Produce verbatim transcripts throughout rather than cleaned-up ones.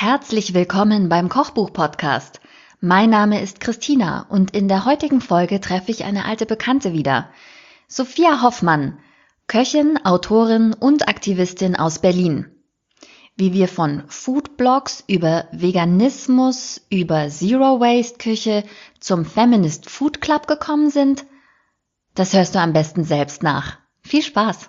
Herzlich willkommen beim Kochbuch-Podcast. Mein Name ist Christina und in der heutigen Folge treffe ich eine alte Bekannte wieder. Sophia Hoffmann, Köchin, Autorin und Aktivistin aus Berlin. Wie wir von Foodblogs über Veganismus, über Zero-Waste-Küche zum Feminist Food Club gekommen sind, das hörst du am besten selbst nach. Viel Spaß!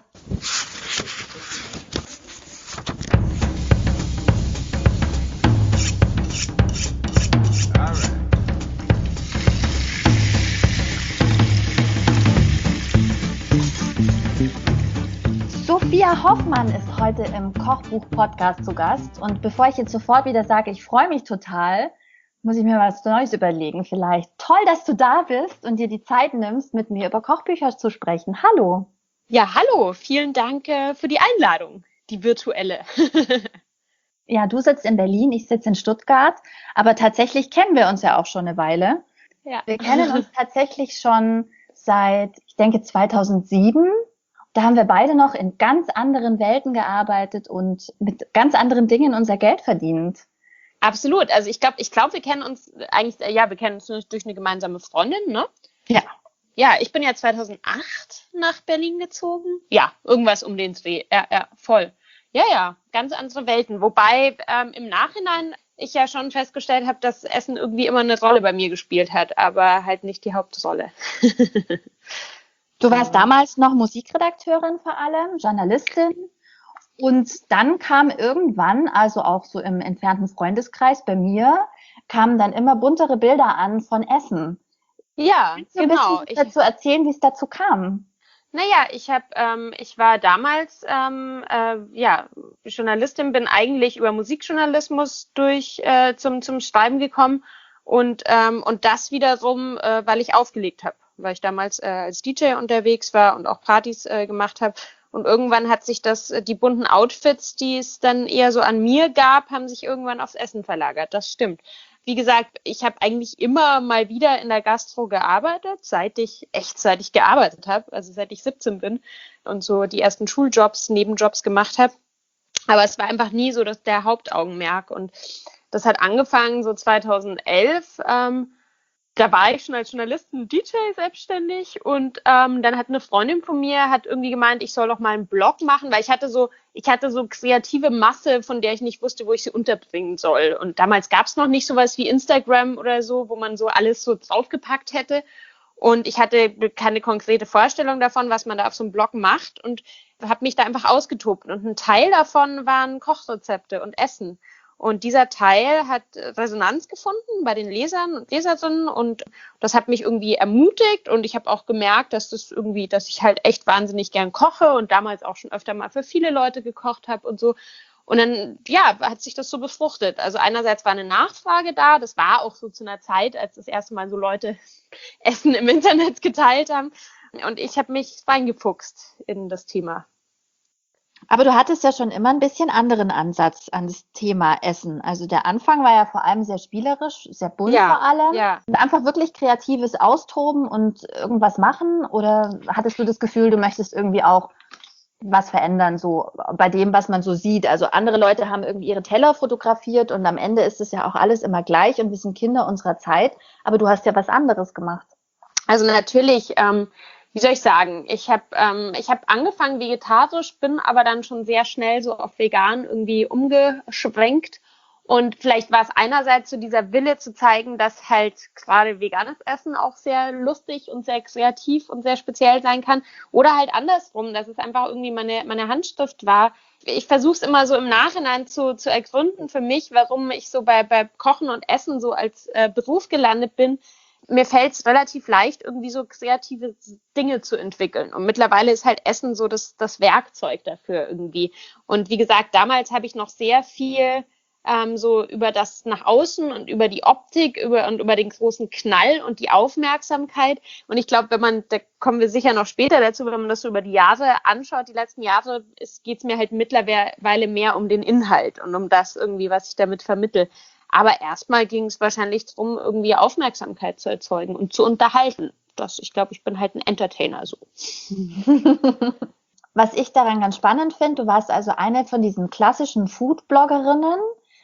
Sophia Hoffmann ist heute im Kochbuch-Podcast zu Gast. Und bevor ich jetzt sofort wieder sage, ich freue mich total, muss ich mir was Neues überlegen vielleicht. Toll, dass du da bist und dir die Zeit nimmst, mit mir über Kochbücher zu sprechen. Hallo. Ja, hallo. Vielen Dank äh, für die Einladung, die virtuelle. Ja, du sitzt in Berlin, ich sitze in Stuttgart. Aber tatsächlich kennen wir uns ja auch schon eine Weile. Ja. Wir kennen uns tatsächlich schon seit, ich denke, zweitausendsieben. Da haben wir beide noch in ganz anderen Welten gearbeitet und mit ganz anderen Dingen unser Geld verdient. Absolut. Also ich glaube, ich glaube, wir kennen uns eigentlich, ja, wir kennen uns durch eine gemeinsame Freundin, ne? Ja. Ja, ich bin ja zweitausendacht nach Berlin gezogen. Ja, irgendwas um den Dreh. Ja, ja, voll. Ja, ja, ganz andere Welten. Wobei ähm, im Nachhinein ich ja schon festgestellt habe, dass Essen irgendwie immer eine Rolle bei mir gespielt hat, aber halt nicht die Hauptrolle. Du warst damals noch Musikredakteurin vor allem, Journalistin. Und dann kam irgendwann, also auch so im entfernten Freundeskreis bei mir, kamen dann immer buntere Bilder an von Essen. Ja, Kannst du genau. ein bisschen dazu erzählen, wie es dazu kam? Naja, ich habe, ähm, ich war damals, ähm, äh, ja, Journalistin, bin eigentlich über Musikjournalismus durch äh, zum zum Schreiben gekommen und ähm, und das wiederum, äh, weil ich aufgelegt habe, weil ich damals äh, als D J unterwegs war und auch Partys äh, gemacht habe. Und irgendwann hat sich das, die bunten Outfits, die es dann eher so an mir gab, haben sich irgendwann aufs Essen verlagert. Das stimmt. Wie gesagt, ich habe eigentlich immer mal wieder in der Gastro gearbeitet, seit ich, echt seit ich gearbeitet habe, also seit ich siebzehn bin und so die ersten Schuljobs, Nebenjobs gemacht habe. Aber es war einfach nie so das, der Hauptaugenmerk. Und das hat angefangen so zweitausendelf. Ähm, da war ich schon als Journalistin D J selbstständig und ähm, dann hat eine Freundin von mir hat irgendwie gemeint, ich soll doch mal einen Blog machen, weil ich hatte so ich hatte so kreative Masse, von der ich nicht wusste, wo ich sie unterbringen soll. Und damals gab es noch nicht sowas wie Instagram oder so, wo man so alles so draufgepackt hätte. Und ich hatte keine konkrete Vorstellung davon, was man da auf so einem Blog macht und habe mich da einfach ausgetobt. Und ein Teil davon waren Kochrezepte und Essen. Und dieser Teil hat Resonanz gefunden bei den Lesern und Leserinnen und das hat mich irgendwie ermutigt und ich habe auch gemerkt, dass das irgendwie, dass ich halt echt wahnsinnig gern koche und damals auch schon öfter mal für viele Leute gekocht habe und so. Und dann, ja, hat sich das so befruchtet. Also einerseits war eine Nachfrage da, das war auch so zu einer Zeit, als das erste Mal so Leute Essen im Internet geteilt haben und ich habe mich reingefuchst in das Thema. Aber du hattest ja schon immer ein bisschen anderen Ansatz an das Thema Essen. Also der Anfang war ja vor allem sehr spielerisch, sehr bunt Ja, vor allem. ja. Und einfach wirklich kreatives Austoben und irgendwas machen? Oder hattest du das Gefühl, du möchtest irgendwie auch was verändern, so bei dem, was man so sieht? Also andere Leute haben irgendwie ihre Teller fotografiert und am Ende ist es ja auch alles immer gleich und wir sind Kinder unserer Zeit. Aber du hast ja was anderes gemacht. Also natürlich, ähm, wie soll ich sagen, ich habe ähm, ich hab angefangen vegetarisch, bin aber dann schon sehr schnell so auf vegan irgendwie umgeschwenkt. Und vielleicht war es einerseits so dieser Wille zu zeigen, dass halt gerade veganes Essen auch sehr lustig und sehr kreativ und sehr speziell sein kann. Oder halt andersrum, dass es einfach irgendwie meine, meine Handschrift war. Ich versuche es immer so im Nachhinein zu, zu ergründen für mich, warum ich so bei, bei Kochen und Essen so als äh, Beruf gelandet bin. Mir fällt es relativ leicht, irgendwie so kreative Dinge zu entwickeln. Und mittlerweile ist halt Essen so das, das Werkzeug dafür irgendwie. Und wie gesagt, damals habe ich noch sehr viel ähm, so über das nach außen und über die Optik über und über den großen Knall und die Aufmerksamkeit. Und ich glaube, wenn man, da kommen wir sicher noch später dazu, wenn man das so über die Jahre anschaut, die letzten Jahre, geht es mir halt mittlerweile mehr um den Inhalt und um das irgendwie, was ich damit vermittle. Aber erstmal ging es wahrscheinlich darum, irgendwie Aufmerksamkeit zu erzeugen und zu unterhalten. Das, ich glaube, ich bin halt ein Entertainer so. Was ich daran ganz spannend finde, du warst also eine von diesen klassischen Food-Bloggerinnen,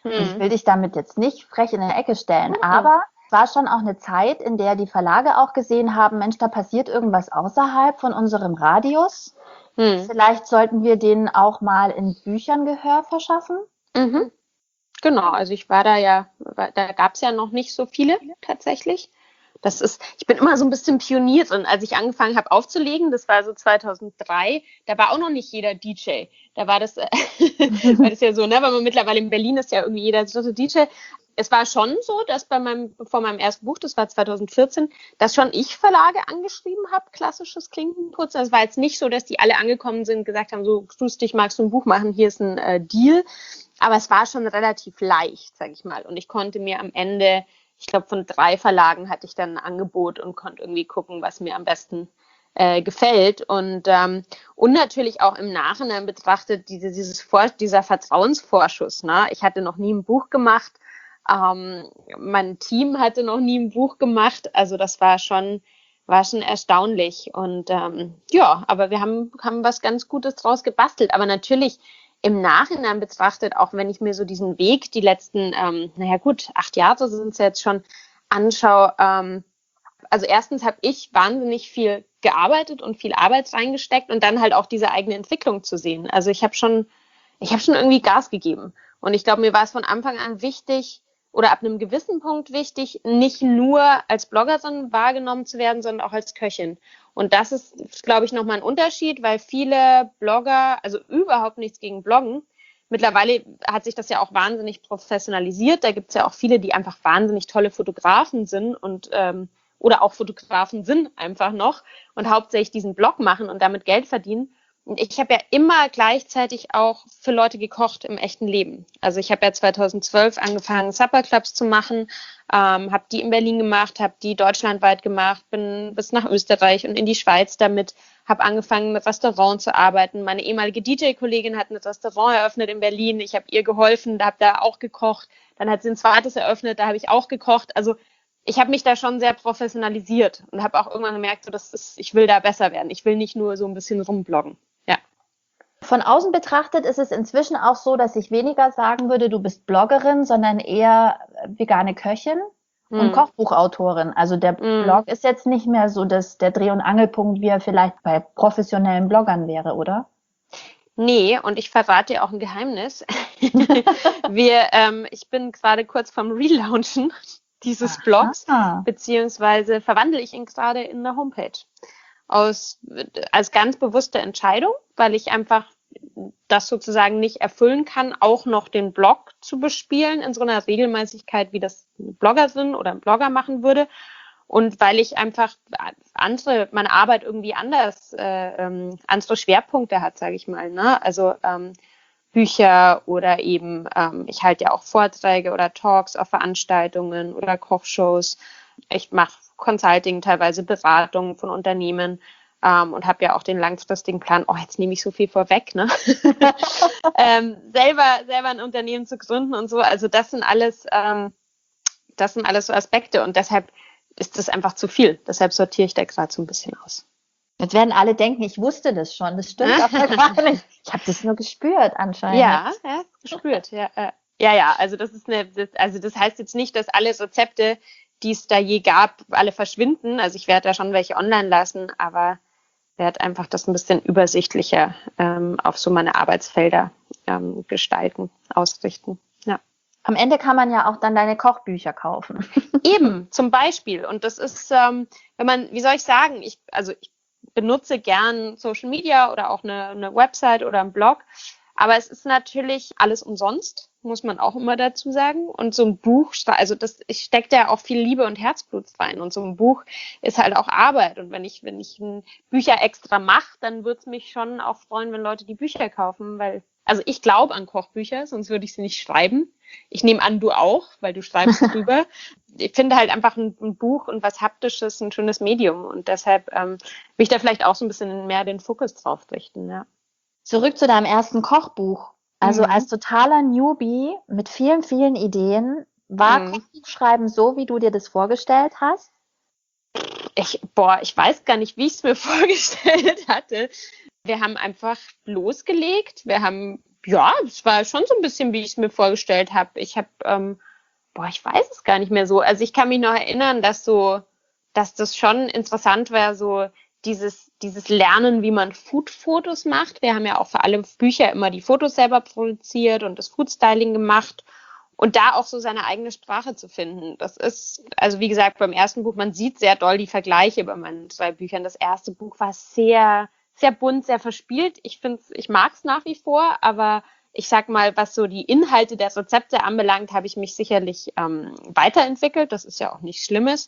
Und ich Mhm. will dich damit jetzt nicht frech in eine Ecke stellen, Mhm. aber es war schon auch eine Zeit, in der die Verlage auch gesehen haben, Mensch, da passiert irgendwas außerhalb von unserem Radius. Mhm. Vielleicht sollten wir denen auch mal in Büchern Gehör verschaffen. Mhm. Genau, also ich war da ja, war, da gab es ja noch nicht so viele tatsächlich. Das ist, ich bin immer so ein bisschen Pionier drin. Als ich angefangen habe aufzulegen, das war so zweitausenddrei, da war auch noch nicht jeder D J. Da war das, äh, war das ja so, ne, weil man mittlerweile in Berlin ist ja irgendwie jeder dritte D J. Es war schon so, dass bei meinem, vor meinem ersten Buch, das war zweitausendvierzehn, dass schon ich Verlage angeschrieben habe, klassisches Klinkenputzen. Es war jetzt nicht so, dass die alle angekommen sind und gesagt haben, so, grüß dich, magst du ein Buch machen, hier ist ein äh, Deal. Aber es war schon relativ leicht, sag ich mal. Und ich konnte mir am Ende, ich glaube, von drei Verlagen hatte ich dann ein Angebot und konnte irgendwie gucken, was mir am besten äh, gefällt. Und, ähm, und natürlich auch im Nachhinein betrachtet diese, dieses Vor dieser Vertrauensvorschuss. Ne? Ich hatte noch nie ein Buch gemacht. Ähm, mein Team hatte noch nie ein Buch gemacht. Also das war schon, war schon erstaunlich. Und ähm, ja, aber wir haben, haben was ganz Gutes draus gebastelt. Aber natürlich im Nachhinein betrachtet, auch wenn ich mir so diesen Weg, die letzten, ähm, naja gut, acht Jahre sind es jetzt schon, anschaue, ähm, also erstens habe ich wahnsinnig viel gearbeitet und viel Arbeit reingesteckt und dann halt auch diese eigene Entwicklung zu sehen. Also ich habe schon, ich habe schon irgendwie Gas gegeben. Und ich glaube, mir war es von Anfang an wichtig oder ab einem gewissen Punkt wichtig, nicht nur als Bloggerin wahrgenommen zu werden, sondern auch als Köchin. Und das ist, glaube ich, nochmal ein Unterschied, weil viele Blogger, also überhaupt nichts gegen Bloggen, mittlerweile hat sich das ja auch wahnsinnig professionalisiert. Da gibt es ja auch viele, die einfach wahnsinnig tolle Fotografen sind und ähm, oder auch Fotografen sind einfach noch und hauptsächlich diesen Blog machen und damit Geld verdienen. Und ich habe ja immer gleichzeitig auch für Leute gekocht im echten Leben. Also ich habe ja zweitausendzwölf angefangen, Supperclubs zu machen, ähm, habe die in Berlin gemacht, habe die deutschlandweit gemacht, bin bis nach Österreich und in die Schweiz damit, habe angefangen mit Restaurant zu arbeiten. Meine ehemalige D J-Kollegin hat ein Restaurant eröffnet in Berlin. Ich habe ihr geholfen, da habe da auch gekocht. Dann hat sie ein zweites eröffnet, da habe ich auch gekocht. Also ich habe mich da schon sehr professionalisiert und habe auch irgendwann gemerkt, so, das ist, ich will da besser werden. Ich will nicht nur so ein bisschen rumbloggen. Ja. Von außen betrachtet ist es inzwischen auch so, dass ich weniger sagen würde, du bist Bloggerin, sondern eher vegane Köchin und Hm. Kochbuchautorin. Also der Hm. Blog ist jetzt nicht mehr so das, der Dreh- und Angelpunkt, wie er vielleicht bei professionellen Bloggern wäre, oder? Nee, und ich verrate dir auch ein Geheimnis. Wir, ähm, ich bin gerade kurz vom Relaunchen dieses Blogs, Aha. beziehungsweise verwandle ich ihn gerade in eine Homepage. Aus, als ganz bewusste Entscheidung, weil ich einfach das sozusagen nicht erfüllen kann, auch noch den Blog zu bespielen in so einer Regelmäßigkeit, wie das ein Bloggerin oder ein Blogger machen würde. Und weil ich einfach andere, meine Arbeit irgendwie anders, äh, ähm, andere Schwerpunkte hat, sage ich mal. Ne? Also ähm, Bücher oder eben, ähm, ich halte ja auch Vorträge oder Talks auf Veranstaltungen oder Kochshows. Ich mache Consulting, teilweise Beratungen von Unternehmen ähm, und habe ja auch den langfristigen Plan, oh, jetzt nehme ich so viel vorweg, ne? ähm, selber, selber ein Unternehmen zu gründen und so. Also das sind alles, ähm, das sind alles so Aspekte und deshalb ist das einfach zu viel. Deshalb sortiere ich da gerade so ein bisschen aus. Jetzt werden alle denken, ich wusste das schon. Das stimmt aber gar nicht. Ich habe das nur gespürt anscheinend. Ja, ja, gespürt. Ja, äh, ja, ja. Also das ist eine, das, also das heißt jetzt nicht, dass alle Rezepte, die es da je gab, alle verschwinden. Also ich werde da schon welche online lassen, aber werde einfach das ein bisschen übersichtlicher ähm, auf so meine Arbeitsfelder ähm, gestalten, ausrichten. Ja. Am Ende kann man ja auch dann deine Kochbücher kaufen. Eben, zum Beispiel. Und das ist, ähm, wenn man, wie soll ich sagen, ich, also ich benutze gern Social Media oder auch eine, eine Website oder einen Blog, aber es ist natürlich alles umsonst, muss man auch immer dazu sagen. Und so ein Buch, also das, ich stecke da auch viel Liebe und Herzblut rein. Und so ein Buch ist halt auch Arbeit. Und wenn ich, wenn ich ein Bücher extra mache, dann würde es mich schon auch freuen, wenn Leute die Bücher kaufen, weil, also ich glaube an Kochbücher, sonst würde ich sie nicht schreiben. Ich nehme an, du auch, weil du schreibst drüber. Ich finde halt einfach ein, ein Buch und was Haptisches ein schönes Medium. Und deshalb ähm, will ich da vielleicht auch so ein bisschen mehr den Fokus drauf richten, ja. Zurück zu deinem ersten Kochbuch. Also Mhm. als totaler Newbie mit vielen, vielen Ideen, war Mhm. Kochbuchschreiben so, wie du dir das vorgestellt hast? Ich, boah, ich weiß gar nicht, wie ich es mir vorgestellt hatte. Wir haben einfach losgelegt. Wir haben ja, es war schon so ein bisschen, wie ich es mir vorgestellt habe. Ich habe, ähm, boah, ich weiß es gar nicht mehr so. Also ich kann mich noch erinnern, dass so, dass das schon interessant war, so dieses, dieses Lernen, wie man Food-Fotos macht. Wir haben ja auch für alle Bücher immer die Fotos selber produziert und das Food-Styling gemacht. Und da auch so seine eigene Sprache zu finden. Das ist, also wie gesagt, beim ersten Buch, man sieht sehr doll die Vergleiche bei meinen zwei Büchern. Das erste Buch war sehr, sehr bunt, sehr verspielt. Ich finde ich mag es nach wie vor, aber ich sag mal, was so die Inhalte der Rezepte anbelangt, habe ich mich sicherlich ähm, weiterentwickelt. Das ist ja auch nichts Schlimmes.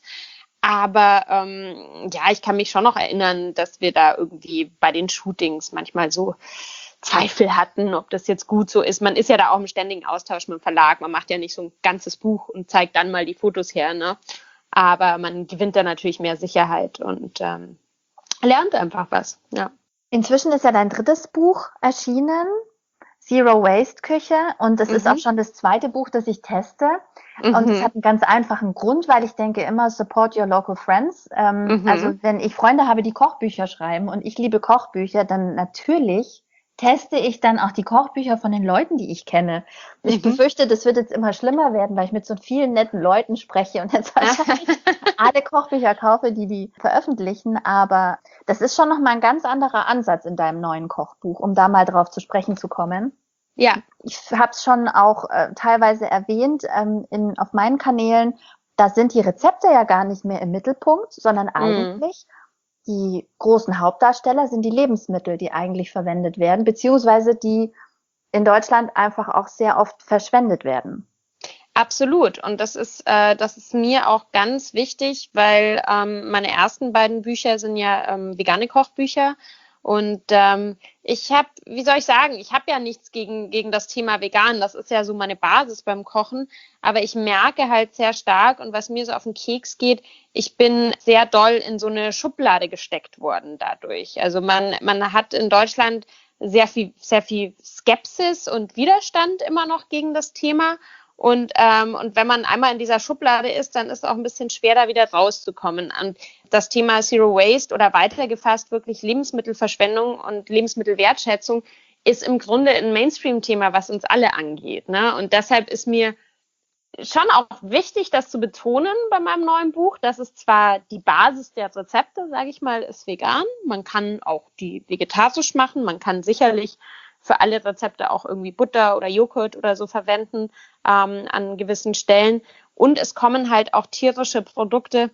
Aber ähm, ja, ich kann mich schon noch erinnern, dass wir da irgendwie bei den Shootings manchmal so Zweifel hatten, ob das jetzt gut so ist. Man ist ja da auch im ständigen Austausch mit dem Verlag. Man macht ja nicht so ein ganzes Buch und zeigt dann mal die Fotos her, ne? Aber man gewinnt da natürlich mehr Sicherheit und ähm, lernt einfach was, ja. Inzwischen ist ja dein drittes Buch erschienen, Zero Waste Küche, und das mhm. ist auch schon das zweite Buch, das ich teste. Mhm. Und das hat einen ganz einfachen Grund, weil ich denke immer, support your local friends. Ähm, mhm. Also wenn ich Freunde habe, die Kochbücher schreiben und ich liebe Kochbücher, dann natürlich teste ich dann auch die Kochbücher von den Leuten, die ich kenne. Ich mhm. befürchte, das wird jetzt immer schlimmer werden, weil ich mit so vielen netten Leuten spreche und jetzt wahrscheinlich alle Kochbücher kaufe, die die veröffentlichen. Aber das ist schon nochmal ein ganz anderer Ansatz in deinem neuen Kochbuch, um da mal drauf zu sprechen zu kommen. Ja. Ich habe es schon auch äh, teilweise erwähnt ähm, in, auf meinen Kanälen. Da sind die Rezepte ja gar nicht mehr im Mittelpunkt, sondern eigentlich mhm. die großen Hauptdarsteller sind die Lebensmittel, die eigentlich verwendet werden, beziehungsweise die in Deutschland einfach auch sehr oft verschwendet werden. Absolut. Und das ist, äh, das ist mir auch ganz wichtig, weil ähm, meine ersten beiden Bücher sind ja ähm, vegane Kochbücher. Und ähm, ich habe, wie soll ich sagen, ich habe ja nichts gegen gegen das Thema vegan. Das ist ja so meine Basis beim Kochen. Aber ich merke halt sehr stark, und was mir so auf den Keks geht, ich bin sehr doll in so eine Schublade gesteckt worden dadurch. Also man man hat in Deutschland sehr viel sehr viel Skepsis und Widerstand immer noch gegen das Thema. Und, ähm, und wenn man einmal in dieser Schublade ist, dann ist es auch ein bisschen schwer, da wieder rauszukommen. Und das Thema Zero Waste oder weitergefasst wirklich Lebensmittelverschwendung und Lebensmittelwertschätzung ist im Grunde ein Mainstream-Thema, was uns alle angeht, ne? Und deshalb ist mir schon auch wichtig, das zu betonen bei meinem neuen Buch, dass es zwar die Basis der Rezepte, sage ich mal, ist vegan. Man kann auch die vegetarisch machen. Man kann sicherlich für alle Rezepte auch irgendwie Butter oder Joghurt oder so verwenden ähm, an gewissen Stellen. Und es kommen halt auch tierische Produkte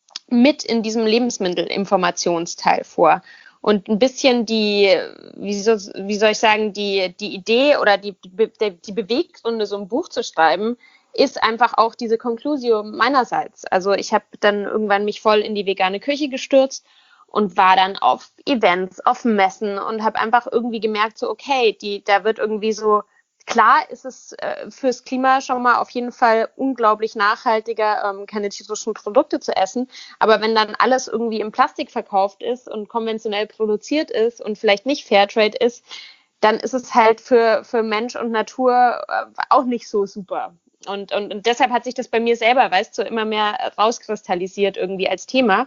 mit in diesem Lebensmittelinformationsteil vor. Und ein bisschen die, wie, so, wie soll ich sagen, die, die Idee oder die, die, die Beweggründe, so ein Buch zu schreiben, ist einfach auch diese Conclusio meinerseits. Also ich habe dann irgendwann mich voll in die vegane Küche gestürzt und war dann auf Events, auf Messen und habe einfach irgendwie gemerkt, so okay, die, da wird irgendwie so, klar ist es äh, fürs Klima schon mal auf jeden Fall unglaublich nachhaltiger, ähm, keine tierischen Produkte zu essen, aber wenn dann alles irgendwie im Plastik verkauft ist und konventionell produziert ist und vielleicht nicht Fairtrade ist, dann ist es halt für, für Mensch und Natur äh, auch nicht so super. Und, und, und deshalb hat sich das bei mir selber, weißt du, immer mehr rauskristallisiert irgendwie als Thema.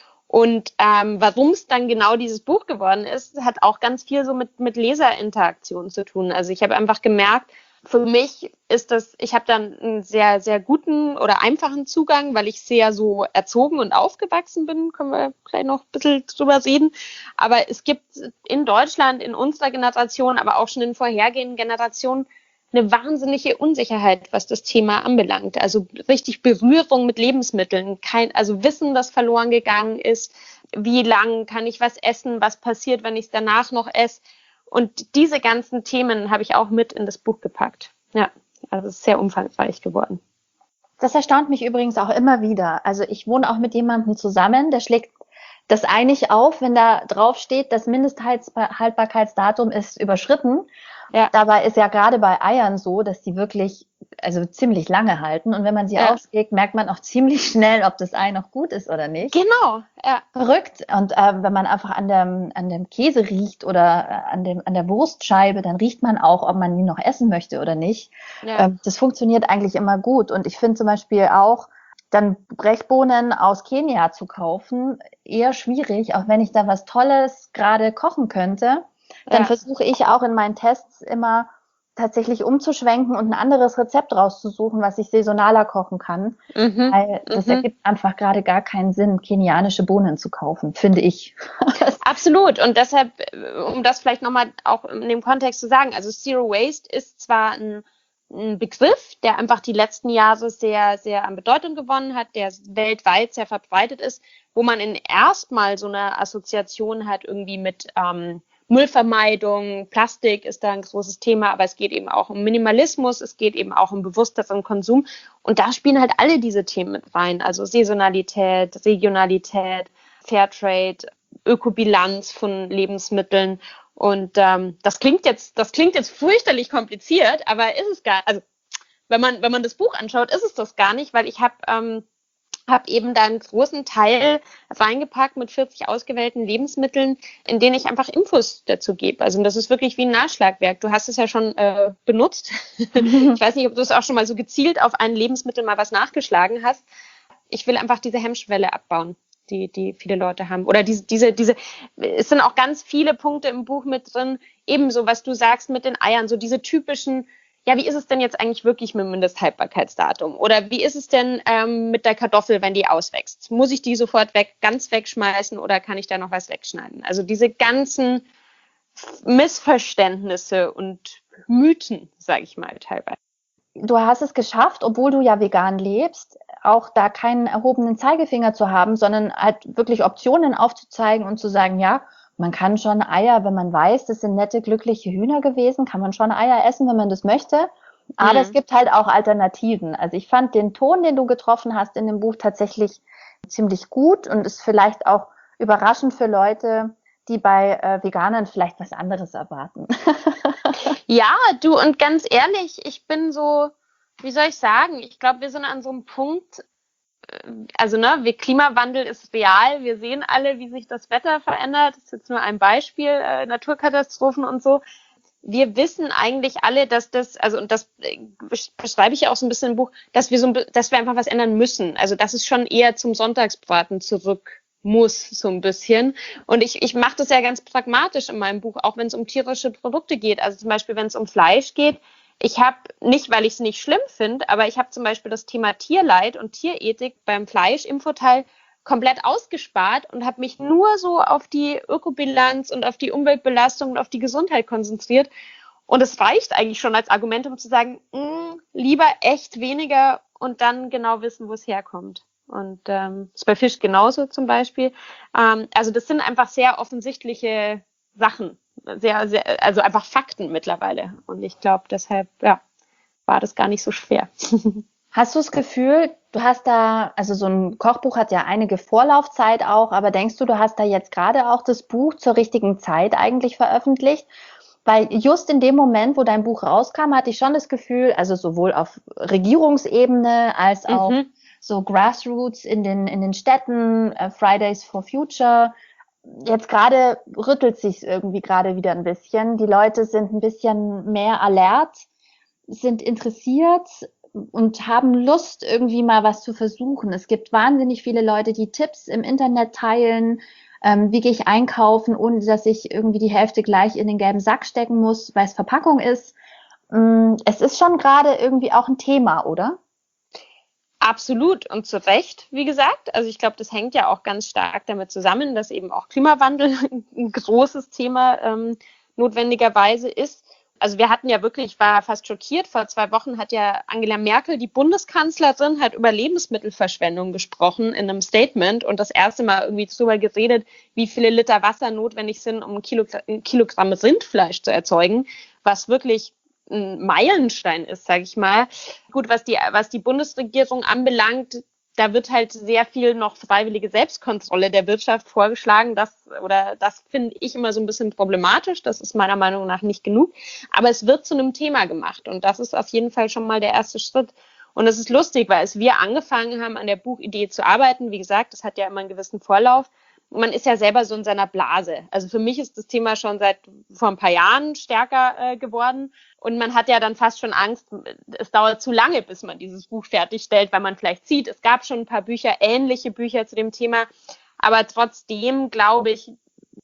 Und ähm, warum es dann genau dieses Buch geworden ist, hat auch ganz viel so mit mit Leserinteraktion zu tun. Also ich habe einfach gemerkt, für mich ist das, ich habe dann einen sehr, sehr guten oder einfachen Zugang, weil ich sehr so erzogen und aufgewachsen bin, können wir gleich noch ein bisschen drüber reden. Aber es gibt in Deutschland, in unserer Generation, aber auch schon in vorhergehenden Generationen, eine wahnsinnige Unsicherheit, was das Thema anbelangt. Also richtig Berührung mit Lebensmitteln, kein, also Wissen, das verloren gegangen ist. Wie lang kann ich was essen? Was passiert, wenn ich es danach noch esse? Und diese ganzen Themen habe ich auch mit in das Buch gepackt. Ja, also es ist sehr umfangreich geworden. Das erstaunt mich übrigens auch immer wieder. Also ich wohne auch mit jemandem zusammen, der schlägt das eigentlich auf, wenn da drauf steht, das Mindesthaltbarkeitsdatum ist überschritten. Ja. Dabei ist ja gerade bei Eiern so, dass die wirklich also ziemlich lange halten. Und wenn man sie ja. aufschlägt, merkt man auch ziemlich schnell, ob das Ei noch gut ist oder nicht. Genau, ja. Verrückt. Und äh, wenn man einfach an dem, an dem Käse riecht oder äh, an, dem, an der Wurstscheibe, dann riecht man auch, ob man die noch essen möchte oder nicht. Ja. Ähm, das funktioniert eigentlich immer gut. Und ich finde zum Beispiel auch, dann Brechbohnen aus Kenia zu kaufen, eher schwierig, auch wenn ich da was Tolles gerade kochen könnte. Dann ja. versuche ich auch in meinen Tests immer tatsächlich umzuschwenken und ein anderes Rezept rauszusuchen, was ich saisonaler kochen kann. Mhm. Weil das mhm. ergibt einfach gerade gar keinen Sinn, kenianische Bohnen zu kaufen, finde ich. Absolut. Und deshalb, um das vielleicht nochmal auch in dem Kontext zu sagen, also Zero Waste ist zwar ein, ein Begriff, der einfach die letzten Jahre sehr, sehr an Bedeutung gewonnen hat, der weltweit sehr verbreitet ist, wo man in erstmal so eine Assoziation hat irgendwie mit ähm, Müllvermeidung, Plastik ist da ein großes Thema, aber es geht eben auch um Minimalismus, es geht eben auch um bewussteren Konsum. Und da spielen halt alle diese Themen mit rein, also Saisonalität, Regionalität, Fairtrade, Ökobilanz von Lebensmitteln. Und ähm, das klingt jetzt, das klingt jetzt fürchterlich kompliziert, aber ist es gar, also wenn man wenn man das Buch anschaut, ist es das gar nicht, weil ich habe ähm, habe eben da einen großen Teil reingepackt mit vierzig ausgewählten Lebensmitteln, in denen ich einfach Infos dazu gebe. Also das ist wirklich wie ein Nachschlagwerk. Du hast es ja schon äh, benutzt. Ich weiß nicht, ob du es auch schon mal so gezielt auf ein Lebensmittel mal was nachgeschlagen hast. Ich will einfach diese Hemmschwelle abbauen, die die viele Leute haben. Oder diese, diese, diese, es sind auch ganz viele Punkte im Buch mit drin, ebenso, was du sagst mit den Eiern, so diese typischen, ja, wie ist es denn jetzt eigentlich wirklich mit dem Mindesthaltbarkeitsdatum? Oder wie ist es denn ähm, mit der Kartoffel, wenn die auswächst? Muss ich die sofort weg, ganz wegschmeißen oder kann ich da noch was wegschneiden? Also diese ganzen Missverständnisse und Mythen, sage ich mal teilweise. Du hast es geschafft, obwohl du ja vegan lebst, auch da keinen erhobenen Zeigefinger zu haben, sondern halt wirklich Optionen aufzuzeigen und zu sagen, ja, man kann schon Eier, wenn man weiß, das sind nette, glückliche Hühner gewesen, kann man schon Eier essen, wenn man das möchte. Aber mhm. es gibt halt auch Alternativen. Also ich fand den Ton, den du getroffen hast in dem Buch, tatsächlich ziemlich gut und ist vielleicht auch überraschend für Leute, die bei äh, Veganern vielleicht was anderes erwarten. Ja, du, und ganz ehrlich, ich bin so, wie soll ich sagen, ich glaube, wir sind an so einem Punkt, also ne, wir, Klimawandel ist real, wir sehen alle, wie sich das Wetter verändert, das ist jetzt nur ein Beispiel, äh, Naturkatastrophen und so. Wir wissen eigentlich alle, dass das, also und das äh, beschreibe ich ja auch so ein bisschen im Buch, dass wir so, dass wir einfach was ändern müssen. Also dass es schon eher zum Sonntagsbraten zurück muss, so ein bisschen. Und ich, ich mache das ja ganz pragmatisch in meinem Buch, auch wenn es um tierische Produkte geht. Also zum Beispiel, wenn es um Fleisch geht. Ich habe, nicht weil ich es nicht schlimm finde, aber ich habe zum Beispiel das Thema Tierleid und Tierethik beim Fleisch-Infoteil komplett ausgespart und habe mich nur so auf die Ökobilanz und auf die Umweltbelastung und auf die Gesundheit konzentriert. Und es reicht eigentlich schon als Argument, um zu sagen, mh, lieber echt weniger und dann genau wissen, wo es herkommt. Und ähm, das ist bei Fisch genauso zum Beispiel. Ähm, also das sind einfach sehr offensichtliche Sachen. Sehr, sehr, also einfach Fakten mittlerweile. Und ich glaube, deshalb, ja, war das gar nicht so schwer. Hast du das Gefühl, du hast da, also so ein Kochbuch hat ja einige Vorlaufzeit auch, aber denkst du, du hast da jetzt gerade auch das Buch zur richtigen Zeit eigentlich veröffentlicht? Weil just in dem Moment, wo dein Buch rauskam, hatte ich schon das Gefühl, also sowohl auf Regierungsebene als auch mhm. so Grassroots in den, in den Städten, uh, Fridays for Future. Jetzt gerade rüttelt sich irgendwie gerade wieder ein bisschen. Die Leute sind ein bisschen mehr alert, sind interessiert und haben Lust, irgendwie mal was zu versuchen. Es gibt wahnsinnig viele Leute, die Tipps im Internet teilen. Ähm, wie gehe ich einkaufen, ohne dass ich irgendwie die Hälfte gleich in den gelben Sack stecken muss, weil es Verpackung ist. Ähm, es ist schon gerade irgendwie auch ein Thema, oder? Absolut und zu Recht, wie gesagt. Also ich glaube, das hängt ja auch ganz stark damit zusammen, dass eben auch Klimawandel ein großes Thema ähm, notwendigerweise ist. Also wir hatten ja wirklich, ich war fast schockiert, vor zwei Wochen hat ja Angela Merkel, die Bundeskanzlerin, hat über Lebensmittelverschwendung gesprochen in einem Statement und das erste Mal irgendwie darüber geredet, wie viele Liter Wasser notwendig sind, um ein Kilogramm, ein Kilogramm Rindfleisch zu erzeugen, was wirklich ein Meilenstein ist, sage ich mal. Gut, was die, was die Bundesregierung anbelangt, da wird halt sehr viel noch freiwillige Selbstkontrolle der Wirtschaft vorgeschlagen. Das, oder das finde ich immer so ein bisschen problematisch. Das ist meiner Meinung nach nicht genug. Aber es wird zu einem Thema gemacht. Und das ist auf jeden Fall schon mal der erste Schritt. Und es ist lustig, weil als wir angefangen haben, an der Buchidee zu arbeiten, wie gesagt, das hat ja immer einen gewissen Vorlauf. Man ist ja selber so in seiner Blase. Also für mich ist das Thema schon seit vor ein paar Jahren stärker äh, geworden. Und man hat ja dann fast schon Angst, es dauert zu lange, bis man dieses Buch fertigstellt, weil man vielleicht sieht, es gab schon ein paar Bücher, ähnliche Bücher zu dem Thema. Aber trotzdem, glaube ich, gibt es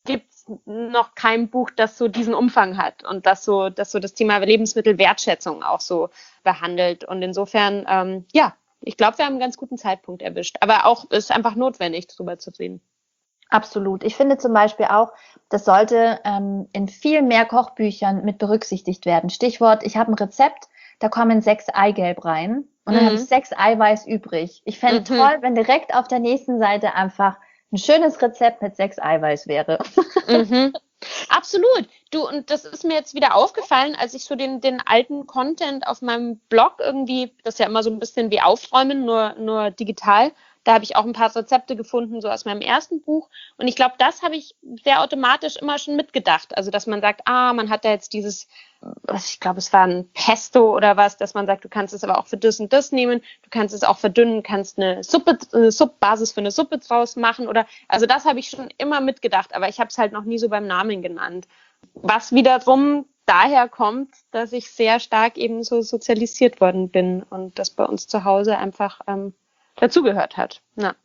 es noch kein Buch, das so diesen Umfang hat und das so, das so das Thema Lebensmittelwertschätzung auch so behandelt. Und insofern, ähm, ja, ich glaube, wir haben einen ganz guten Zeitpunkt erwischt. Aber auch ist einfach notwendig, darüber zu reden. Absolut. Ich finde zum Beispiel auch, das sollte ähm, in viel mehr Kochbüchern mit berücksichtigt werden. Stichwort, ich habe ein Rezept, da kommen sechs Eigelb rein und dann Mhm. habe ich sechs Eiweiß übrig. Ich fände Mhm. toll, wenn direkt auf der nächsten Seite einfach ein schönes Rezept mit sechs Eiweiß wäre. Mhm. Absolut. Du, und das ist mir jetzt wieder aufgefallen, als ich so den, den alten Content auf meinem Blog irgendwie, das ist ja immer so ein bisschen wie Aufräumen, nur, nur digital. Da habe ich auch ein paar Rezepte gefunden, so aus meinem ersten Buch. Und ich glaube, das habe ich sehr automatisch immer schon mitgedacht. Also, dass man sagt, ah, man hat da jetzt dieses, was ich glaube, es war ein Pesto oder was, dass man sagt, du kannst es aber auch für das und das nehmen. Du kannst es auch verdünnen, kannst eine Suppe, eine Suppe-Basis für eine Suppe draus machen oder, also das habe ich schon immer mitgedacht, aber ich habe es halt noch nie so beim Namen genannt. Was wiederum daher kommt, dass ich sehr stark eben so sozialisiert worden bin und das bei uns zu Hause einfach ähm, dazugehört hat. Ja.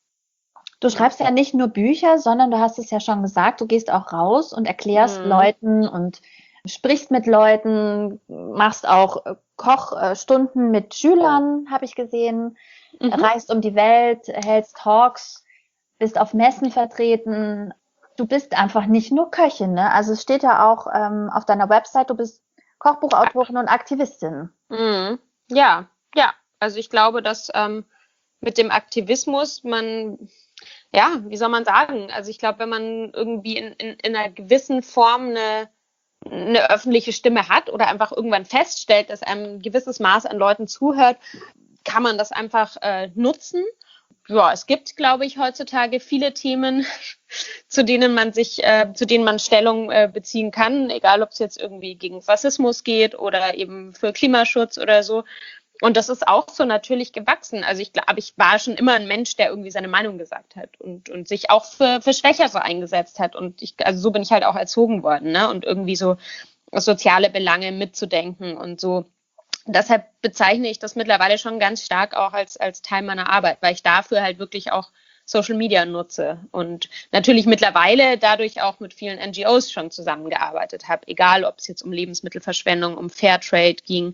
Du schreibst ja nicht nur Bücher, sondern du hast es ja schon gesagt, du gehst auch raus und erklärst Mhm. Leuten und sprichst mit Leuten, machst auch äh, Kochstunden mit Schülern, habe ich gesehen, Mhm. reist um die Welt, hältst Talks, bist auf Messen vertreten. Du bist einfach nicht nur Köchin, ne? Also es steht ja auch ähm, auf deiner Website, du bist Kochbuchautorin und Aktivistin. Mhm. Ja, ja. Also ich glaube, dass ähm, mit dem Aktivismus man, ja, wie soll man sagen? Also ich glaube, wenn man irgendwie in, in, in einer gewissen Form eine, eine öffentliche Stimme hat oder einfach irgendwann feststellt, dass einem ein gewisses Maß an Leuten zuhört, kann man das einfach äh, nutzen. Ja, es gibt, glaube ich, heutzutage viele Themen, zu denen man sich, äh, zu denen man Stellung äh, beziehen kann, egal ob es jetzt irgendwie gegen Rassismus geht oder eben für Klimaschutz oder so. Und das ist auch so natürlich gewachsen. Also ich glaube, ich war schon immer ein Mensch, der irgendwie seine Meinung gesagt hat und, und sich auch für, für Schwächere eingesetzt hat. Und ich, also so bin ich halt auch erzogen worden, ne? Und irgendwie so soziale Belange mitzudenken und so. Deshalb bezeichne ich das mittlerweile schon ganz stark auch als, als Teil meiner Arbeit, weil ich dafür halt wirklich auch Social Media nutze und natürlich mittlerweile dadurch auch mit vielen N G Os schon zusammengearbeitet habe, egal ob es jetzt um Lebensmittelverschwendung, um Fairtrade ging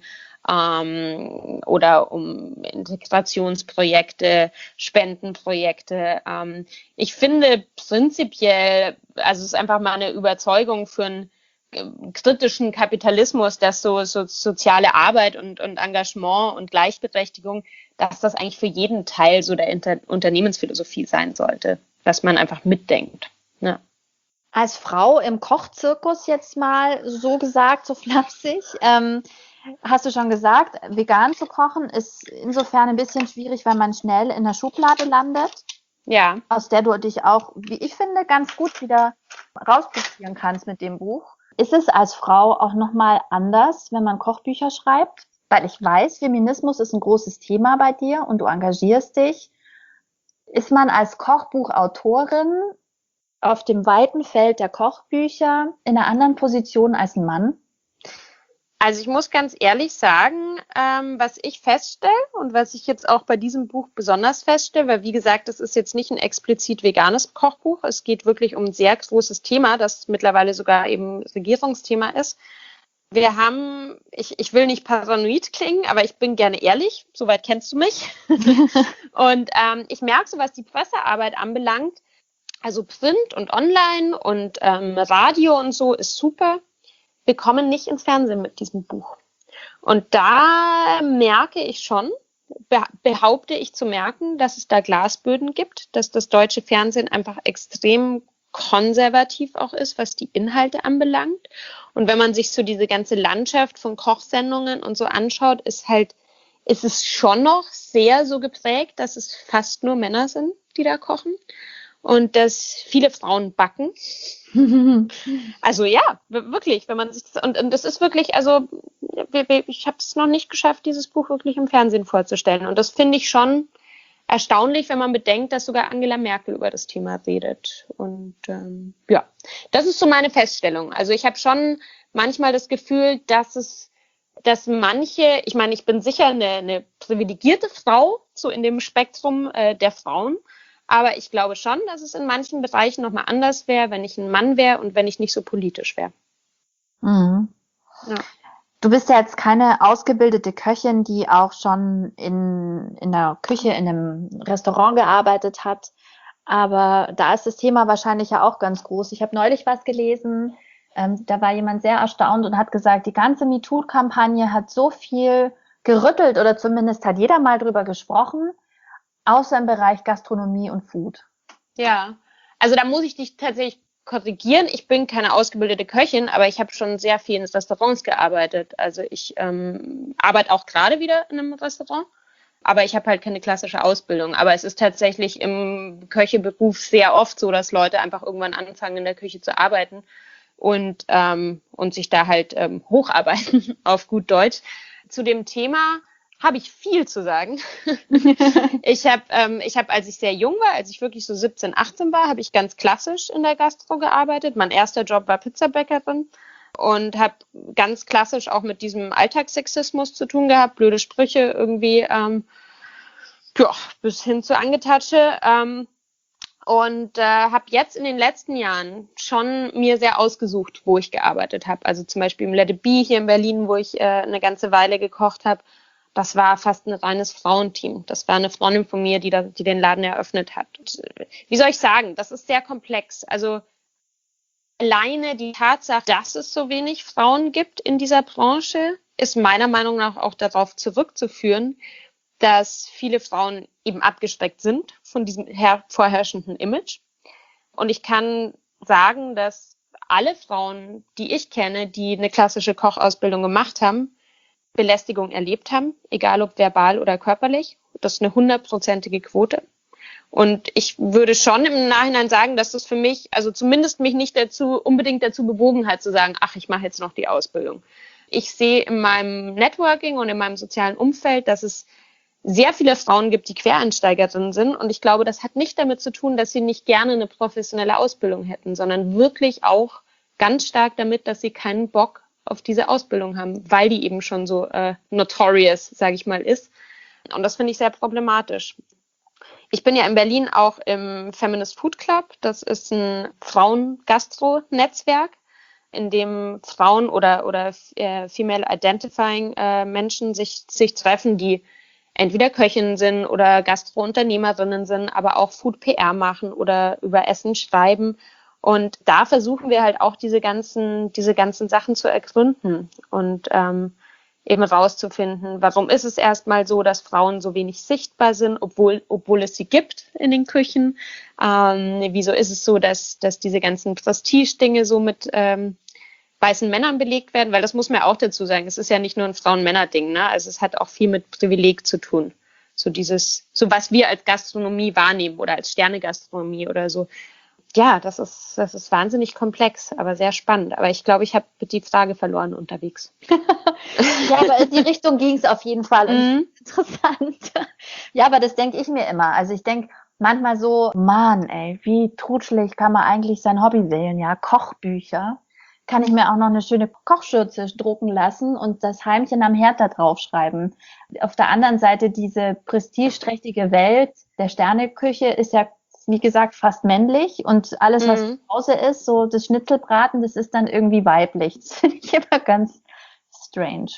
ähm, oder um Integrationsprojekte, Spendenprojekte. Ähm, ich finde prinzipiell, also es ist einfach mal eine Überzeugung für ein kritischen Kapitalismus, dass so, so soziale Arbeit und, und Engagement und Gleichberechtigung, dass das eigentlich für jeden Teil so der Inter- Unternehmensphilosophie sein sollte, dass man einfach mitdenkt. Ja. Als Frau im Kochzirkus jetzt mal so gesagt, so flapsig, ähm, hast du schon gesagt, vegan zu kochen ist insofern ein bisschen schwierig, weil man schnell in der Schublade landet, Ja. aus der du dich auch, wie ich finde, ganz gut wieder rausprobieren kannst mit dem Buch. Ist es als Frau auch nochmal anders, wenn man Kochbücher schreibt? Weil ich weiß, Feminismus ist ein großes Thema bei dir und du engagierst dich. Ist man als Kochbuchautorin auf dem weiten Feld der Kochbücher in einer anderen Position als ein Mann? Also ich muss ganz ehrlich sagen, ähm, was ich feststelle und was ich jetzt auch bei diesem Buch besonders feststelle, weil wie gesagt, das ist jetzt nicht ein explizit veganes Kochbuch. Es geht wirklich um ein sehr großes Thema, das mittlerweile sogar eben Regierungsthema ist. Wir haben, ich, ich will nicht paranoid klingen, aber ich bin gerne ehrlich, soweit kennst du mich. Und ähm, ich merke so, was die Pressearbeit anbelangt, also Print und Online und ähm, Radio und so ist super. Wir kommen nicht ins Fernsehen mit diesem Buch. Und da merke ich schon, behaupte ich zu merken, dass es da Glasböden gibt, dass das deutsche Fernsehen einfach extrem konservativ auch ist, was die Inhalte anbelangt. Und wenn man sich so diese ganze Landschaft von Kochsendungen und so anschaut, ist halt, ist es schon noch sehr so geprägt, dass es fast nur Männer sind, die da kochen. Und dass viele Frauen backen. Also ja, wirklich, wenn man sich das, und, und das ist wirklich, also ich habe es noch nicht geschafft, dieses Buch wirklich im Fernsehen vorzustellen. Und das finde ich schon erstaunlich, wenn man bedenkt, dass sogar Angela Merkel über das Thema redet. Und ähm, ja, das ist so meine Feststellung. Also ich habe schon manchmal das Gefühl, dass es, dass manche, ich meine, ich bin sicher eine, eine privilegierte Frau, so in dem Spektrum äh, der Frauen, Aber ich glaube schon, dass es in manchen Bereichen nochmal anders wäre, wenn ich ein Mann wäre und wenn ich nicht so politisch wäre. Mhm. Ja. Du bist ja jetzt keine ausgebildete Köchin, die auch schon in, in der Küche, in einem Restaurant gearbeitet hat. Aber da ist das Thema wahrscheinlich ja auch ganz groß. Ich habe neulich was gelesen, ähm, da war jemand sehr erstaunt und hat gesagt, die ganze MeToo-Kampagne hat so viel gerüttelt oder zumindest hat jeder mal drüber gesprochen, außer im Bereich Gastronomie und Food. Ja, also da muss ich dich tatsächlich korrigieren. Ich bin keine ausgebildete Köchin, aber ich habe schon sehr viel in Restaurants gearbeitet. Also ich ähm, arbeite auch gerade wieder in einem Restaurant, aber ich habe halt keine klassische Ausbildung. Aber es ist tatsächlich im Köcheberuf sehr oft so, dass Leute einfach irgendwann anfangen, in der Küche zu arbeiten und, ähm, und sich da halt ähm, hocharbeiten, auf gut Deutsch. Zu dem Thema habe ich viel zu sagen. ich habe, ähm, ich habe, als ich sehr jung war, als ich wirklich so siebzehn, achtzehn war, habe ich ganz klassisch in der Gastro gearbeitet. Mein erster Job war Pizzabäckerin und habe ganz klassisch auch mit diesem Alltagssexismus zu tun gehabt, blöde Sprüche irgendwie, ähm, ja, bis hin zu Angetatsche. Ähm, und äh, habe jetzt in den letzten Jahren schon mir sehr ausgesucht, wo ich gearbeitet habe. Also zum Beispiel im Let It Be hier in Berlin, wo ich äh, eine ganze Weile gekocht habe. Das war fast ein reines Frauenteam. Das war eine Freundin von mir, die, da, die den Laden eröffnet hat. Und, wie soll ich sagen, das ist sehr komplex. Also alleine die Tatsache, dass es so wenig Frauen gibt in dieser Branche, ist meiner Meinung nach auch darauf zurückzuführen, dass viele Frauen eben abgeschreckt sind von diesem her- vorherrschenden Image. Und ich kann sagen, dass alle Frauen, die ich kenne, die eine klassische Kochausbildung gemacht haben, Belästigung erlebt haben, egal ob verbal oder körperlich. Das ist eine hundertprozentige Quote. Und ich würde schon im Nachhinein sagen, dass das für mich, also zumindest mich nicht dazu, unbedingt dazu bewogen hat, zu sagen, ach, ich mache jetzt noch die Ausbildung. Ich sehe in meinem Networking und in meinem sozialen Umfeld, dass es sehr viele Frauen gibt, die Quereinsteigerinnen sind. Und ich glaube, das hat nicht damit zu tun, dass sie nicht gerne eine professionelle Ausbildung hätten, sondern wirklich auch ganz stark damit, dass sie keinen Bock auf diese Ausbildung haben, weil die eben schon so äh, notorious, sage ich mal, ist. Und das finde ich sehr problematisch. Ich bin ja in Berlin auch im Feminist Food Club. Das ist ein Frauen-Gastro-Netzwerk, in dem Frauen oder oder äh, female identifying äh, Menschen sich sich treffen, die entweder Köchinnen sind oder Gastro-Unternehmerinnen sind, aber auch Food-P R machen oder über Essen schreiben. Und da versuchen wir halt auch diese ganzen, diese ganzen Sachen zu ergründen und ähm, eben rauszufinden, warum ist es erstmal so, dass Frauen so wenig sichtbar sind, obwohl, obwohl es sie gibt in den Küchen. Ähm, wieso ist es so, dass, dass diese ganzen Prestige-Dinge so mit ähm, weißen Männern belegt werden? Weil das muss man auch dazu sagen, es ist ja nicht nur ein Frauen-Männer-Ding, ne? Also es hat auch viel mit Privileg zu tun. So dieses, so was wir als Gastronomie wahrnehmen oder als Sterne-Gastronomie oder so. Ja, das ist, das ist wahnsinnig komplex, aber sehr spannend. Aber ich glaube, ich habe die Frage verloren unterwegs. Ja, aber in die Richtung ging es auf jeden Fall. Mhm. Interessant. Ja, aber das denke ich mir immer. Also ich denke manchmal so, Mann, ey, wie trutschelig kann man eigentlich sein Hobby wählen? Ja, Kochbücher. Kann ich mir auch noch eine schöne Kochschürze drucken lassen und das Heimchen am Herd da draufschreiben. Auf der anderen Seite diese prestigeträchtige Welt der Sterneküche ist ja, wie gesagt, fast männlich und alles, was mhm. zu Hause ist, so das Schnitzelbraten, das ist dann irgendwie weiblich. Das finde ich immer ganz strange.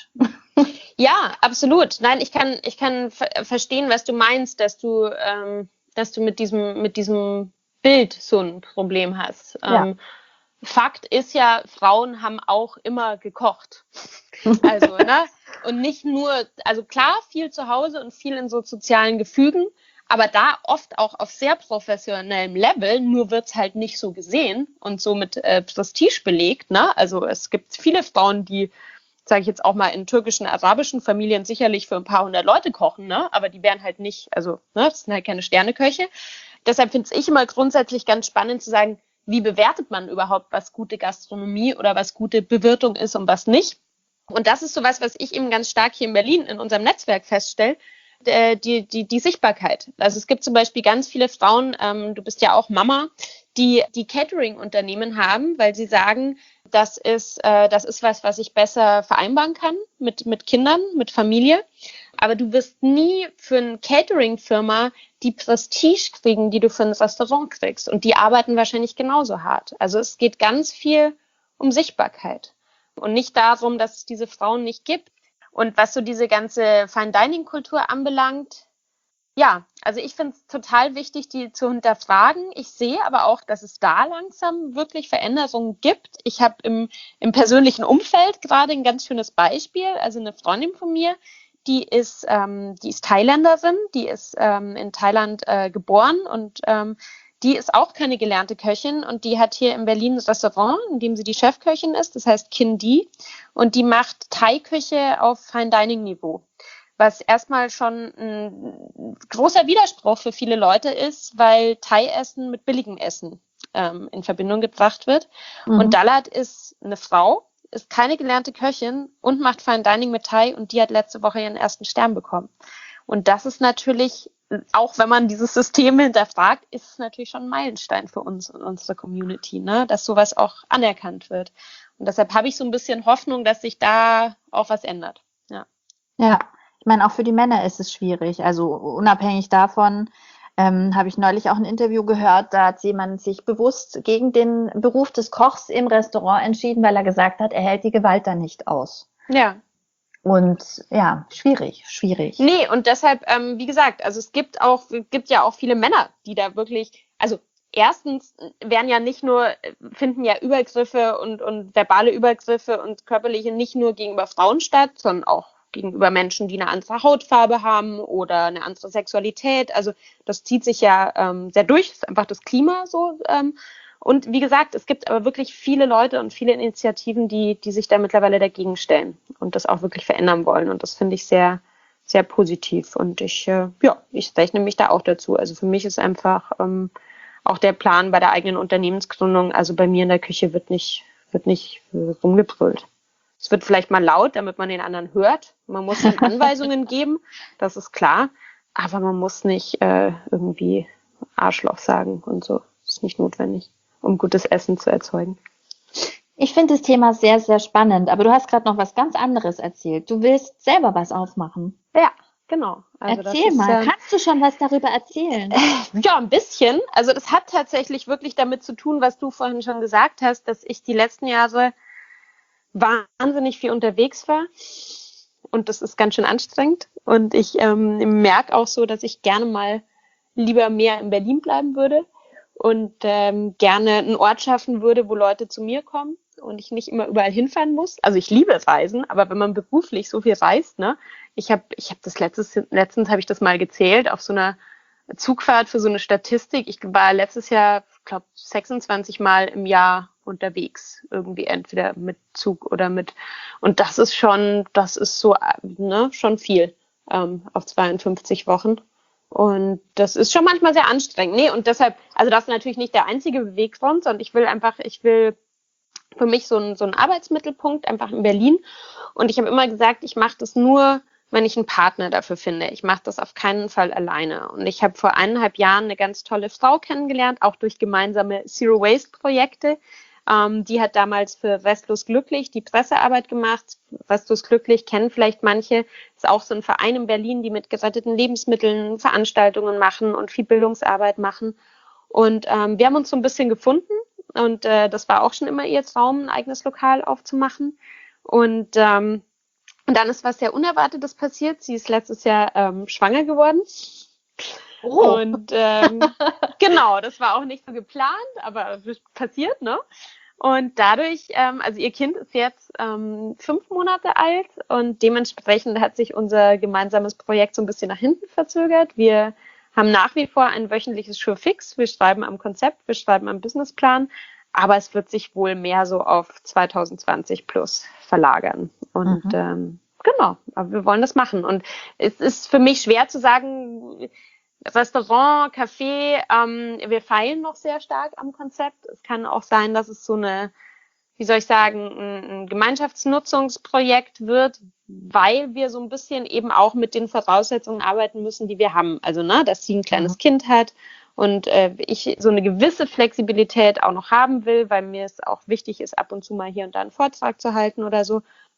Ja, absolut. Nein, ich kann, ich kann ver- verstehen, was du meinst, dass du, ähm, dass du mit diesem, mit diesem Bild so ein Problem hast. Ja. Ähm, Fakt ist ja, Frauen haben auch immer gekocht. Also, ne? Und nicht nur, also klar, viel zu Hause und viel in so sozialen Gefügen, aber da oft auch auf sehr professionellem Level, nur wird's halt nicht so gesehen und so mit äh, Prestige belegt, ne? Also es gibt viele Frauen, die, sage ich jetzt auch mal, in türkischen, arabischen Familien sicherlich für ein paar hundert Leute kochen, ne? Aber die wären halt nicht, also, ne, das sind halt keine Sterneköche. Deshalb finde ich immer grundsätzlich ganz spannend zu sagen, wie bewertet man überhaupt, was gute Gastronomie oder was gute Bewirtung ist und was nicht. Und das ist sowas, was ich eben ganz stark hier in Berlin in unserem Netzwerk feststelle, die, die, die Sichtbarkeit. Also es gibt zum Beispiel ganz viele Frauen, ähm, du bist ja auch Mama, die die Catering-Unternehmen haben, weil sie sagen, das ist, äh, das ist was, was ich besser vereinbaren kann mit, mit Kindern, mit Familie. aber du wirst nie für eine Catering-Firma die Prestige kriegen, die du für ein Restaurant kriegst. Und die arbeiten wahrscheinlich genauso hart. Also es geht ganz viel um Sichtbarkeit und nicht darum, dass es diese Frauen nicht gibt. Und was so diese ganze Fine-Dining-Kultur anbelangt, ja, also ich finde es total wichtig, die zu hinterfragen. Ich sehe aber auch, dass es da langsam wirklich Veränderungen gibt. Ich habe im, im persönlichen Umfeld gerade ein ganz schönes Beispiel. Also eine Freundin von mir, die ist, ähm, die ist Thailänderin, die ist ähm, in Thailand äh, geboren und ähm, die ist auch keine gelernte Köchin und die hat hier in Berlin ein Restaurant, in dem sie die Chefköchin ist, das heißt Kin Di, und die macht Thai-Küche auf Fine-Dining-Niveau, was erstmal schon ein großer Widerspruch für viele Leute ist, weil Thai-Essen mit billigem Essen ähm, in Verbindung gebracht wird. Mhm. Und Dalat ist eine Frau, ist keine gelernte Köchin und macht Fine Dining mit Thai und die hat letzte Woche ihren ersten Stern bekommen. Und das ist natürlich, auch wenn man dieses System hinterfragt, ist es natürlich schon ein Meilenstein für uns und unsere Community, ne, dass sowas auch anerkannt wird. Und deshalb habe ich so ein bisschen Hoffnung, dass sich da auch was ändert. Ja. Ja. Ich meine, auch für die Männer ist es schwierig. Also unabhängig davon ähm, habe ich neulich auch ein Interview gehört, da hat jemand sich bewusst gegen den Beruf des Kochs im Restaurant entschieden, weil er gesagt hat, er hält die Gewalt da nicht aus. Ja. Und ja, schwierig, schwierig. Nee, und deshalb, ähm, wie gesagt, also es gibt auch, gibt ja auch viele Männer, die da wirklich, also erstens werden ja nicht nur, finden ja Übergriffe und, und verbale Übergriffe und körperliche nicht nur gegenüber Frauen statt, sondern auch gegenüber Menschen, die eine andere Hautfarbe haben oder eine andere Sexualität. Also das zieht sich ja ähm, sehr durch, das ist einfach das Klima so. Ähm, und wie gesagt, es gibt aber wirklich viele Leute und viele Initiativen, die, die sich da mittlerweile dagegen stellen und das auch wirklich verändern wollen. Und das finde ich sehr, sehr positiv. Und ich, äh, ja, ich rechne mich da auch dazu. Also für mich ist einfach ähm, auch der Plan bei der eigenen Unternehmensgründung, also bei mir in der Küche wird nicht, wird nicht äh, rumgebrüllt. Es wird vielleicht mal laut, damit man den anderen hört. Man muss dann Anweisungen geben, das ist klar. Aber man muss nicht äh, irgendwie Arschloch sagen und so. Das ist nicht notwendig, um gutes Essen zu erzeugen. Ich finde das Thema sehr, sehr spannend. Aber du hast gerade noch was ganz anderes erzählt. Du willst selber was aufmachen. Ja, genau. Also Erzähl das ist, mal, ähm, kannst du schon was darüber erzählen? Äh, ja, ein bisschen. Also das hat tatsächlich wirklich damit zu tun, was du vorhin schon gesagt hast, dass ich die letzten Jahre wahnsinnig viel unterwegs war und das ist ganz schön anstrengend und ich ähm, merke auch so, dass ich gerne mal lieber mehr in Berlin bleiben würde und ähm, gerne einen Ort schaffen würde, wo Leute zu mir kommen und ich nicht immer überall hinfahren muss. Also ich liebe Reisen, aber wenn man beruflich so viel reist, ne, ich habe ich habe das letztes letztens habe ich das mal gezählt auf so einer Zugfahrt für so eine Statistik. Ich war letztes Jahr, ich glaube, sechsundzwanzig Mal im Jahr unterwegs, irgendwie entweder mit Zug oder mit, und das ist schon, das ist so, ne, schon viel ähm, auf zweiundfünfzig Wochen und das ist schon manchmal sehr anstrengend. Nee, und deshalb, also das ist natürlich nicht der einzige Beweggrund, sondern ich will einfach, ich will für mich so ein so ein Arbeitsmittelpunkt einfach in Berlin und ich habe immer gesagt, ich mache das nur, wenn ich einen Partner dafür finde. Ich mache das auf keinen Fall alleine. Und ich habe vor eineinhalb Jahren eine ganz tolle Frau kennengelernt, auch durch gemeinsame Zero-Waste-Projekte. Ähm, die hat damals für Restlos Glücklich die Pressearbeit gemacht. Restlos Glücklich kennen vielleicht manche. Ist auch so ein Verein in Berlin, die mit geretteten Lebensmitteln Veranstaltungen machen und viel Bildungsarbeit machen. Und ähm, wir haben uns so ein bisschen gefunden. Und äh, das war auch schon immer ihr Traum, ein eigenes Lokal aufzumachen. Und ähm, Und dann ist was sehr Unerwartetes passiert. Sie ist letztes Jahr ähm, schwanger geworden. Oh. Und ähm, genau, das war auch nicht so geplant, aber es ist passiert, ne? Und dadurch, ähm, also ihr Kind ist jetzt ähm, fünf Monate alt und dementsprechend hat sich unser gemeinsames Projekt so ein bisschen nach hinten verzögert. Wir haben nach wie vor ein wöchentliches Surefix. Wir schreiben am Konzept, wir schreiben am Businessplan, aber es wird sich wohl mehr so auf zwanzig zwanzig plus verlagern. Und mhm. ähm, genau, aber wir wollen das machen. Und es ist für mich schwer zu sagen, Restaurant, Café, ähm, wir feilen noch sehr stark am Konzept. Es kann auch sein, dass es so eine, wie soll ich sagen, ein, ein Gemeinschaftsnutzungsprojekt wird, weil wir so ein bisschen eben auch mit den Voraussetzungen arbeiten müssen, die wir haben. Also, ne, dass sie ein kleines mhm. Kind hat und äh, ich so eine gewisse Flexibilität auch noch haben will, weil mir es auch wichtig ist, ab und zu mal hier und da einen Vortrag zu halten oder so.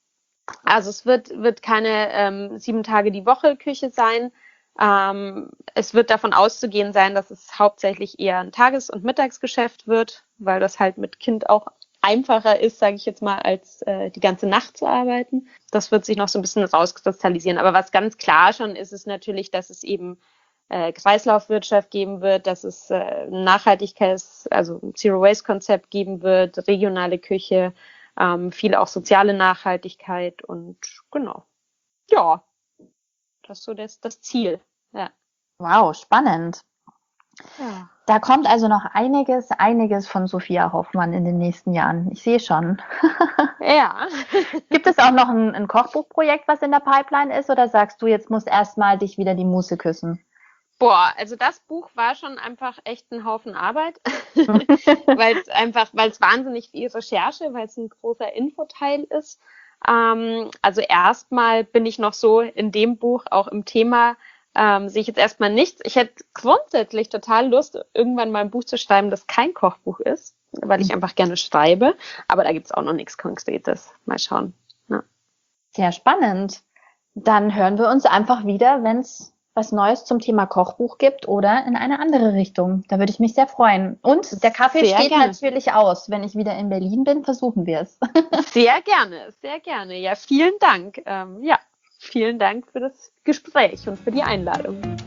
Also es wird, wird keine ähm, sieben Tage die Woche Küche sein. Ähm, es wird davon auszugehen sein, dass es hauptsächlich eher ein Tages- und Mittagsgeschäft wird, weil das halt mit Kind auch einfacher ist, sage ich jetzt mal, als äh, die ganze Nacht zu arbeiten. Das wird sich noch so ein bisschen rauskristallisieren. Aber was ganz klar schon ist, ist natürlich, dass es eben äh, Kreislaufwirtschaft geben wird, dass es äh, Nachhaltigkeits-, also ein Zero-Waste-Konzept geben wird, regionale Küche, ähm, viel auch soziale Nachhaltigkeit und genau. Ja, das ist so das, das Ziel. Ja. Wow, spannend. Ja. Da kommt also noch einiges, einiges von Sophia Hoffmann in den nächsten Jahren. Ich sehe schon. Ja. Gibt es auch noch ein, ein Kochbuchprojekt, was in der Pipeline ist, oder sagst du, jetzt muss erstmal dich wieder die Muße küssen? Boah, also das Buch war schon einfach echt ein Haufen Arbeit, weil es einfach, weil es wahnsinnig viel Recherche, weil es ein großer Infoteil ist. Ähm, also erstmal bin ich noch so in dem Buch auch im Thema, ähm, sehe ich jetzt erstmal nichts. Ich hätte grundsätzlich total Lust, irgendwann mal ein Buch zu schreiben, das kein Kochbuch ist, weil ich einfach gerne schreibe. Aber da gibt's auch noch nichts Konkretes. Mal schauen. Ja. Sehr spannend. Dann hören wir uns einfach wieder, wenn es was Neues zum Thema Kochbuch gibt oder in eine andere Richtung. Da würde ich mich sehr freuen. Und der Kaffee Sehr steht gerne. natürlich aus. Wenn ich wieder in Berlin bin, versuchen wir es. Sehr gerne, sehr gerne. Ja, vielen Dank. Ähm, ja, vielen Dank für das Gespräch und für die Einladung.